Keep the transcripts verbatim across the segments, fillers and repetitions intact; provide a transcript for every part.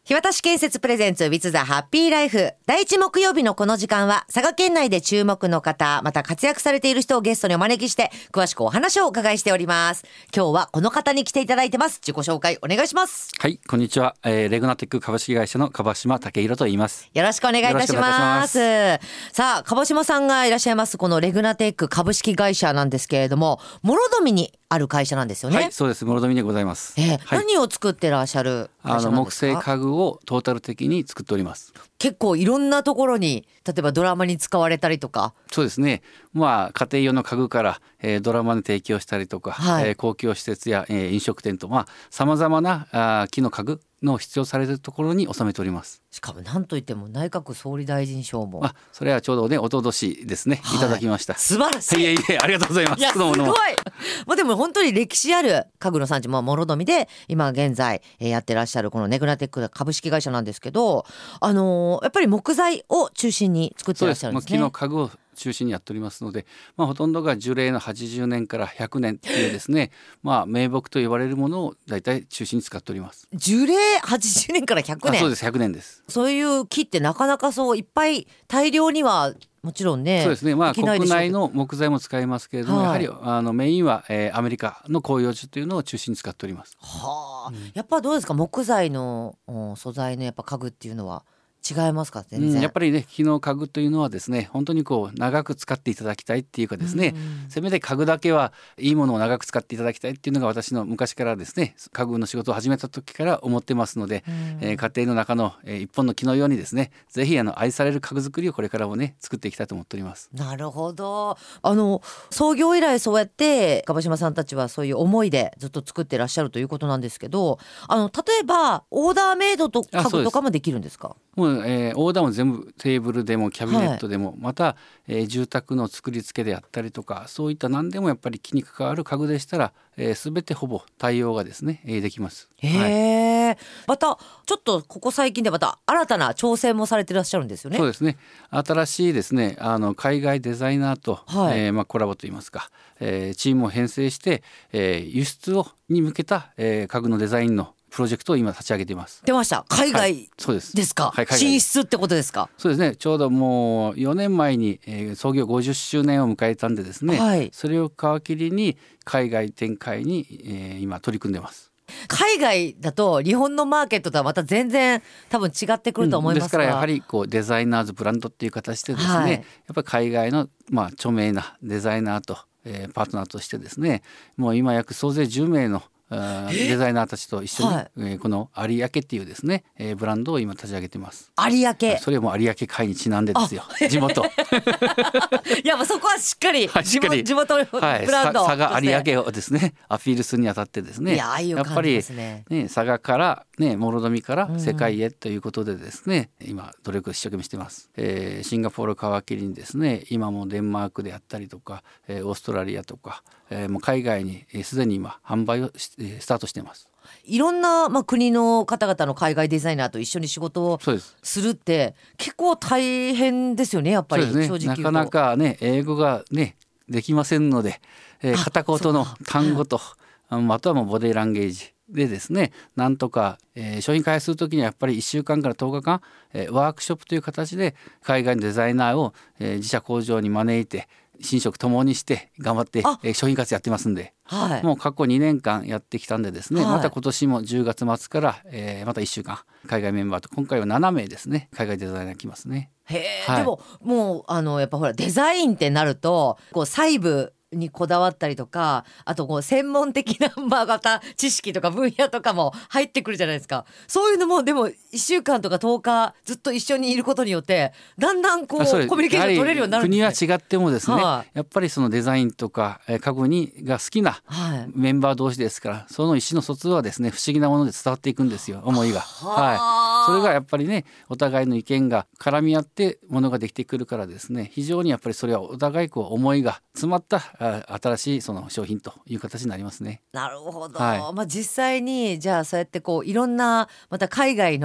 日渡し建設プレゼンツ with the happy life。 第一木曜日のこの時間は佐賀県内で注目の方、また活躍されている人をゲストにお招きして詳しくお話をお伺いしております。今日はこの方に来ていただいてます。自己紹介お願いします。 はい、こんにちは、えー、レグナテック株式会社の樺島武弘と言います。 よろしくお願いいたします。さあ、樺島さんがいらっしゃいますこのレグナテック株式会社なんですけれども、諸富にある会社なんですよね。 はい、そうです。諸富でございます。 えーはい、 何を作ってらっしゃる会社なんですか？ あの木製家具をトータル的に作っております。 結構いろんなところに、例えばドラマに使われたりとか。 そうですね、まあ、家庭用の家具から、えー、ドラマに提供したりとか、はい、えー、公共施設や、えー、飲食店とさまざ、まなあ木の家具の必要されるところに収めております。しかも何といっても内閣総理大臣賞も、 あ、それはちょうどね、おととしですね、はい、いただきました。 素晴らしい。 いえいえ、ありがとうございます。 いや、すごい。まあ、でも本当に歴史ある家具の産地、まあ、諸富で今現在、えー、やってらっしゃるこのネグナテック株式会社なんですけど、あのー、やっぱり木材を中心に作ってらっしゃるんですね。 そうです。木の家具を中心にやっておりますので、まあ、ほとんどが樹齢のはちじゅうねんからひゃくねんっていうですねまあ名木と言われるものをだいたい中心に使っております。 樹齢はちじゅうねんからひゃくねん。 あ、そうです。ひゃくねんです。 そういう木ってなかなかそういっぱい大量にはもちろんね。 そうですね、まあ、国内の木材も使いますけれども、はい、やはりあのメインは、えー、アメリカの広葉樹というのを中心に使っております。 はあ、うん、やっぱどうですか、木材の素材のやっぱ家具っていうのは違いますか？全然、うん、 やっぱりね、木の家具というのはですね、本当にこう長く使っていただきたいっていうかですね、うん、せめて家具だけはいいものを長く使っていただきたいっていうのが私の昔からですね、家具の仕事を始めた時から思ってますので、うん、えー、家庭の中の、えー、一本の木のようにですね、ぜひあの愛される家具作りをこれからもね作っていきたいと思っております。 なるほど。あの創業以来そうやって樺島さんたちはそういう思いでずっと作ってらっしゃるということなんですけど、あの例えばオーダーメイドと家具とかもできるんですか？ もう、えー、オーダーも全部テーブルでもキャビネットでも、はい、また、えー、住宅の作り付けであったりとか、そういった何でもやっぱり木に関わる家具でしたら、えー、全てほぼ対応がですね、えー、できます。 へー、はい、またちょっとここ最近でまた新たな挑戦もされていらっしゃるんですよね。 そうですね、新しいですね、あの海外デザイナーと、はい、えーまあ、コラボといいますか、えー、チームを編成して、えー、輸出をに向けた、えー、家具のデザインのプロジェクトを今立ち上げています。 出ました。海外、はい、 そうです。 ですか、 はい、 進出ってことですか？ そうですね、ちょうどもうよねんまえに、えー、創業ごじゅっしゅうねんを迎えたんでですね、はい、それを皮切りに海外展開に、えー、今取り組んでます。 海外だと日本のマーケットとはまた全然多分違ってくると思いますが、 うん、ですからやはりこうデザイナーズブランドっていう形でですね、はい、やっぱり海外の、まあ、著名なデザイナーと、えー、パートナーとしてですね、もう今約総勢じゅうめいのデザイナーたちと一緒に、はい、えー、この有明っていうですね、えー、ブランドを今立ち上げています。 有明、 それも有明海にちなんでですよ、地元いや、もうそこはしっかり地元、地元ブランド、 はい、佐賀有明をですねアピールするにあたってですね、 いや、いう感じですね、 やっぱりね、佐賀からね、諸富から世界へということでですね、うん、今努力を一生懸命しています。えー、シンガポール皮切りにですね、今もデンマークであったりとか、えー、オーストラリアとか、えー、もう海外にすで、えー、に今販売をしスタートしています。 いろんな、まあ、国の方々の海外デザイナーと一緒に仕事をするって結構大変ですよね、やっぱり。 そうですね、 正直言うとなかなかね英語がねできませんので、えー、片言の単語と、ああとはもうボディーランゲージでですね、なんとか、えー、商品開発するときにはやっぱりいっしゅうかんからとおかかん、えー、ワークショップという形で海外のデザイナーを、えー、自社工場に招いて寝食ともにして頑張って、えー、商品開発やってますんで、はい、もう過去にねんかんやってきたんでですね、はい、また今年もじゅうがつまつから、えー、またいっしゅうかん海外メンバーと、今回はななめいですね、海外デザイナー来ますね。 へー、はい、でももうあのやっぱほらデザインってなるとこう細部にこだわったりとか、あとこう専門的なまあまた知識とか分野とかも入ってくるじゃないですか。そういうのもでもいっしゅうかんとかとおかずっと一緒にいることによってだんだんこうコミュニケーション取れるようになるんですね。 国は違ってもですね、 はい、やっぱりそのデザインとか、えー、家具にが好きなメンバー同士ですから、はい、その意思の疎通はですね不思議なもので伝わっていくんですよ、思いが。はい、それがやっぱりねお互いの意見が絡み合ってものができてくるからですね、非常にやっぱりそれはお互いこう思いが詰まった新しいその商品という形になりますね。 なるほど、 はい、 まあ、実際にじゃあそうやってこういろんなまた海外の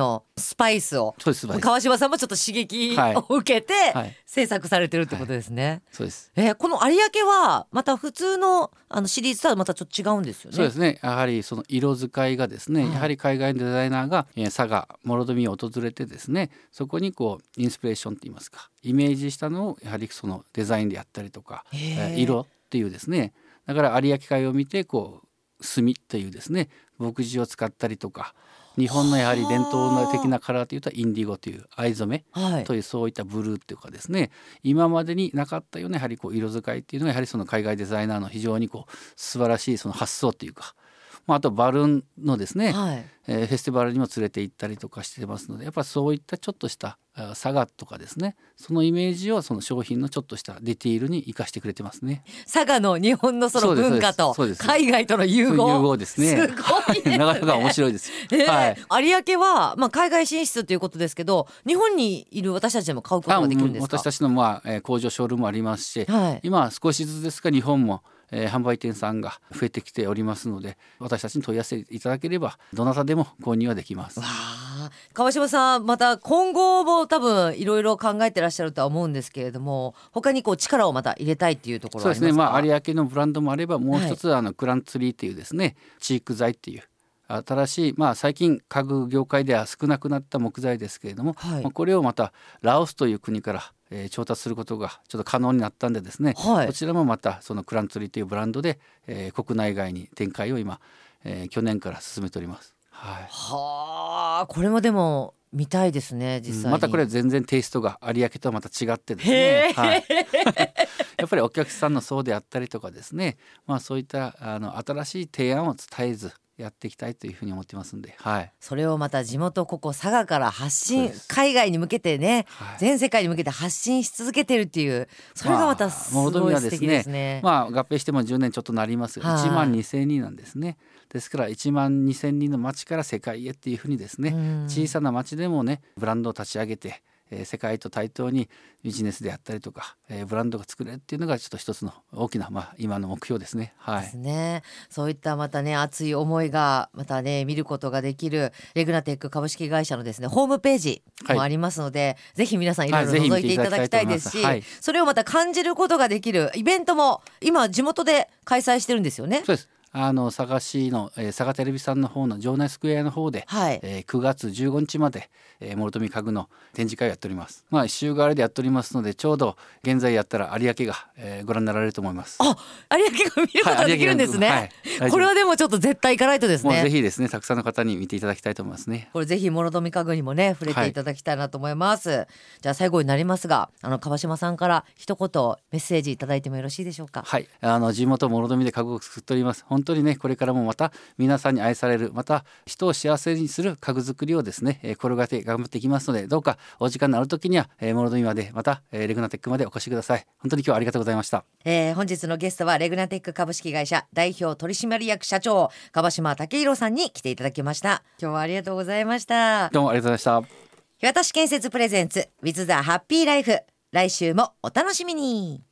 スパイスを、 そうですスパイス川島さんもちょっと刺激はいを受けてはい制作されてるってことですね、 はい、そうです。 えーこの有明はまた普通のあのシリーズとはまたちょっと違うんですよね。 そうですね。やはりその色使いがですね、 はいやはり海外のデザイナーが、えー佐賀諸富を訪れてですね、そこにこうインスピレーションといいますか、イメージしたのをやはりそのデザインであったりとか、 へーえー色っていうですね、だから有明海を見てこう墨っていうですね墨汁を使ったりとか、日本のやはり伝統的なカラーというとインディゴという藍染めはいというそういったブルーっていうかですね、今までになかったようなやはりこう色使いっていうのがやはりその海外デザイナーの非常にこう素晴らしいその発想というか、まあ、あとバルーンのですね、 はいえーフェスティバルにも連れて行ったりとかしてますので、やっぱそういったちょっとしたあ佐賀とかですね、そのイメージをその商品のちょっとしたディティールに生かしてくれてますね。 佐賀の日本のその文化とそうですそうです海外との融合、 融合ですね。 すごいですねなかなか面白いです。 えーはい有明は、まあ、海外進出ということですけど、日本にいる私たちでも買うことができるんですか？ 私たちの、まあえー工場ショールームもありますし、 はい今は少しずつですが日本も、えー販売店さんが増えてきておりますので、私たちに問い合わせていただければどなたでも購入はできます。 わあ、川島さんまた今後も多分いろいろ考えてらっしゃるとは思うんですけれども、他にこう力をまた入れたいっていうところはありますか？ そうですね、まあ、有明のブランドもあればもう一つ、はい、あのクランツリーっていうですねチーク材っていう新しい、まあ、最近家具業界では少なくなった木材ですけれども、 はいまあ、これをまたラオスという国から、えー調達することがちょっと可能になったんでですね、 はいこちらもまたそのクランツリーというブランドで、えー国内外に展開を今、えー去年から進めております。はいはあ、これもでも見たいですね実際に、 うんまたこれ全然テイストが有明とはまた違ってですへー、 ね、はい、やっぱりお客さんの層であったりとかですね、まあ、そういったあの新しい提案を伝えずやっていきたいというふうに思ってますんで、はい、 それをまた地元ここ佐賀から発信、 そうです海外に向けてね、 はい全世界に向けて発信し続けてるっていう、それがまたすごい素敵ですね。 まあ、合併してもじゅうねんちょっとなりますが、 はいいちまんにせんにんなんですね。ですからいちまんにせんにんの町から世界へっていうふうにですね、 うん小さな町でもねブランドを立ち上げて、えー世界と対等にビジネスであったりとか、えーブランドが作れるっていうのがちょっと一つの大きな、まあ、今の目標ですね。はですい、 ね、そういったまたね熱い思いがまたね見ることができるレグナテック株式会社のですねホームページもありますので、ぜひ皆さんいろいろはいぜひ覗いていただきたいですし、 見ていただきたいと思いますはいそれをまた感じることができるイベントも今地元で開催してるんですよね。 そうです。あの佐賀市の、えー佐賀テレビさんの方の場内スクエアの方で、 はいえーくがつじゅうごにちまで、えー、諸富家具の展示会をやっております。まあ週替わりでやっておりますので、ちょうど現在やったら有明が、えーご覧になられると思います。 あ、有明が見ることができるんですね、 はい有明がこれはでもちょっと絶対行かないとですもうぜね。 ひですねたくさんの方に見ていただきたいと思いますね。 これぜひ諸富家具にもね触れていただきたいなと思います、じゃあ最後になりますが、あの川島さんから一言メッセージいただいてもよろしいでしょうか？ はい、あの地元諸富で家具を作っております。本当にねこれからもまた皆さんに愛される、また人を幸せにする家具作りをですね、えー、心がけて頑張っていきますので、どうかお時間のある時には、えー、諸富までまた、えー、レグナテックまでお越しください。本当に今日はありがとうございました。 えー本日のゲストはレグナテック株式会社代表取締役社長川島武弘さんに来ていただきました。今日はありがとうございました。 どうもありがとうございました。 日渡建設プレゼンツ With the Happy Life、来週もお楽しみに。